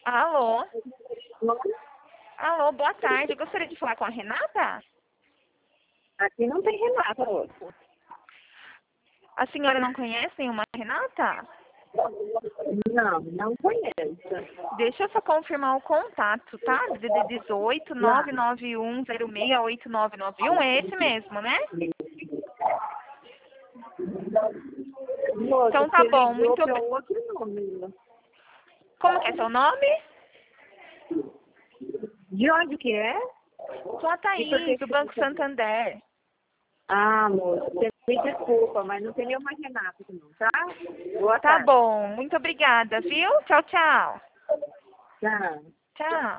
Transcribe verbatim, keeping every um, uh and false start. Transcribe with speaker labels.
Speaker 1: Alô?
Speaker 2: Não,
Speaker 1: Alô, boa tarde. Eu gostaria de falar com a Renata?
Speaker 2: aqui não tem Renata hoje.
Speaker 1: A senhora não conhece nenhuma Renata?
Speaker 2: Não, não conheço.
Speaker 1: Deixa eu só confirmar o contato, tá? D D dezoito, nove
Speaker 2: Tá.
Speaker 1: nove um zero seis oito nove nove um. É esse mesmo, né?
Speaker 2: Moço,
Speaker 1: Então tá
Speaker 2: você
Speaker 1: bom.
Speaker 2: ligou
Speaker 1: Muito
Speaker 2: para
Speaker 1: obri-
Speaker 2: outro número.
Speaker 1: Como que é seu nome?
Speaker 2: De onde que é?
Speaker 1: Sou a
Speaker 2: E por que
Speaker 1: Thaís, do
Speaker 2: que
Speaker 1: Banco
Speaker 2: você...
Speaker 1: Santander.
Speaker 2: Ah, moço, você me desculpa, mas não tem nenhuma Renata aqui não, tá? Boa
Speaker 1: Tá
Speaker 2: tarde.
Speaker 1: bom. Muito obrigada, viu? Tchau, tchau.
Speaker 2: Tchau.
Speaker 1: Tchau.